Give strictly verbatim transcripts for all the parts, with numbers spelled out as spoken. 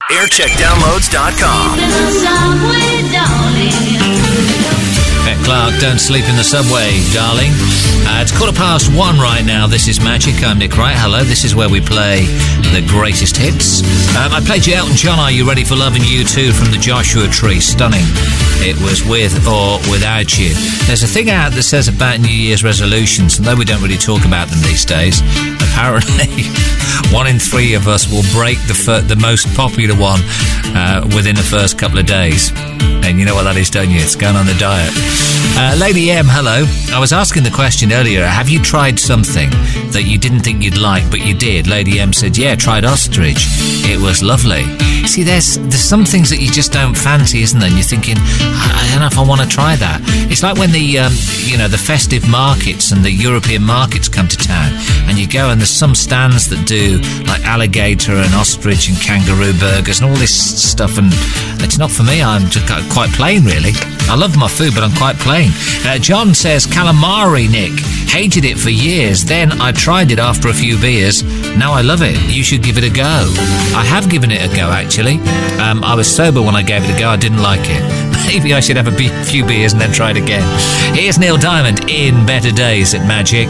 aircheck downloads dot com. Pet Clark, don't sleep in the subway, darling. Uh, it's quarter past one right now. This is Magic. I'm Nick Wright. Hello. This is where we play the greatest hits. Um, I played you Elton John, Are You Ready for Loving You Too, from the Joshua Tree. Stunning. It was With or Without You. There's a thing out that says about New Year's resolutions, and though we don't really talk about them these days, apparently one in three of us will break the fir- the most popular one uh, within the first couple of days. And you know what that is, don't you? It's going on the diet. Uh, Lady M, hello. I was asking the question earlier, have you tried something that you didn't think you'd like, but you did? Lady M said, yeah, tried ostrich. It was lovely. See, there's there's some things that you just don't fancy, isn't there? And you're thinking, I, I don't know if I want to try that. It's like when the, um, you know, the festive markets and the European markets come to town, and you go and there's some stands that do like alligator and ostrich and kangaroo burgers and all this stuff, and it's not for me. I'm just quite plain, really. I love my food, but I'm quite plain. Uh, John says, calamari, Nick. Hated it for years. Then I tried it after a few beers. Now I love it. You should give it a go. I have given it a go, actually. Um, I was sober when I gave it a go. I didn't like it. Maybe I should have a be- few beers and then try it again. Here's Neil Diamond in Better Days at Magic.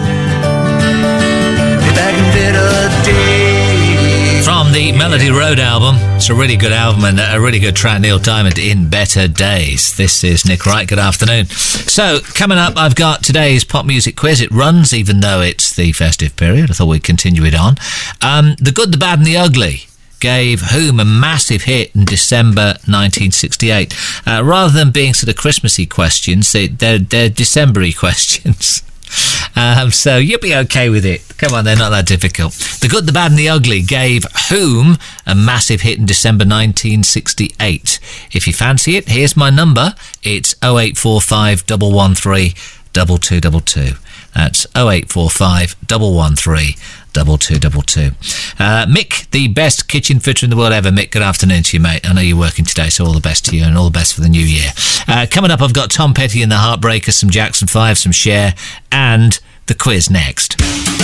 Back in better days. From the Melody Road album. It's a really good album and a really good track, Neil Diamond in Better Days. This is Nick Wright. Good afternoon. So, coming up, I've got today's pop music quiz. It runs even though it's the festive period. I thought we'd continue it on. Um, the Good, the Bad and the Ugly gave Whom a massive hit in December nineteen sixty-eight. Uh, rather than being sort of Christmassy questions, they, they're, they're December-y questions. Um, so you'll be okay with it. Come on, they're not that difficult. The Good, the Bad and the Ugly gave Whom a massive hit in December nineteen sixty-eight. If you fancy it, here's my number. It's oh eight four five, one one three, two two two two. That's oh eight four five, one one three, two two two two. Uh, Mick, the best kitchen fitter in the world ever. Mick, good afternoon to you, mate. I know you're working today, so all the best to you and all the best for the new year. Uh, coming up, I've got Tom Petty and the Heartbreakers, some Jackson five, some Cher, and the quiz next.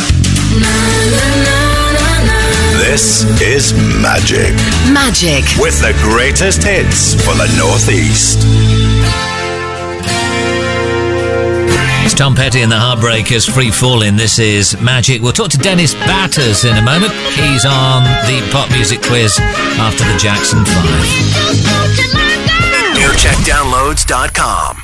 This is Magic. Magic. With the greatest hits for the Northeast. It's Tom Petty and the Heartbreakers, Free Falling. This is Magic. We'll talk to Dennis Batters in a moment. He's on the pop music quiz after the Jackson five. aircheck downloads dot com.